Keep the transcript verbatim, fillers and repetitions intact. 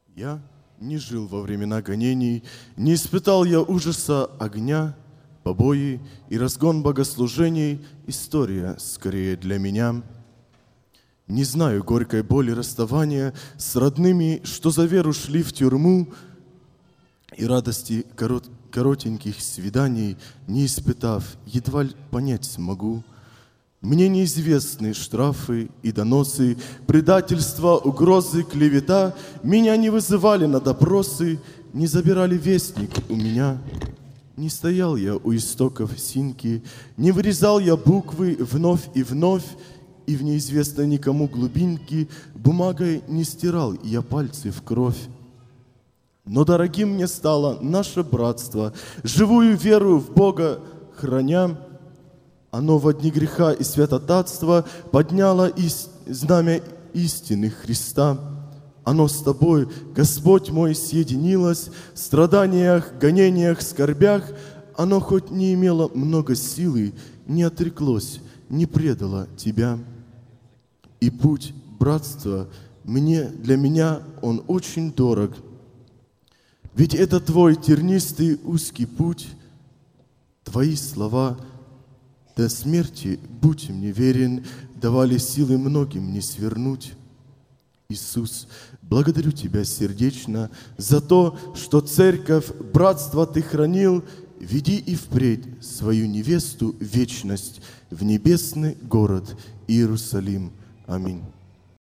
Я не жил во времена гонений, не испытал я ужаса огня, побои и разгон богослужений — история скорее для меня. Не знаю горькой боли расставания с родными, что за веру шли в тюрьму, и радости корот, коротеньких свиданий не испытав, едва ли понять смогу. Мне неизвестны штрафы и доносы, предательство, угрозы, клевета. Меня не вызывали на допросы, не забирали вестник у меня. Не стоял я у истоков синьки, не вырезал я буквы вновь и вновь, и в неизвестной никому глубинке бумагой не стирал я пальцы в кровь. Но дорогим мне стало наше братство, живую веру в Бога храня. Оно во дни греха и святотатства подняло ис... знамя истины Христа. Оно с тобой, Господь мой, съединилось в страданиях, гонениях, скорбях. Оно хоть не имело много силы, не отреклось, не предало тебя. И путь братства мне, для меня он очень дорог. Ведь это твой тернистый узкий путь, твои слова — до смерти будь мне верен, давали силы многим не свернуть. Иисус, благодарю Тебя сердечно за то, что церковь, братство Ты хранил. Веди и впредь свою невесту в вечность, в небесный город Иерусалим. Аминь.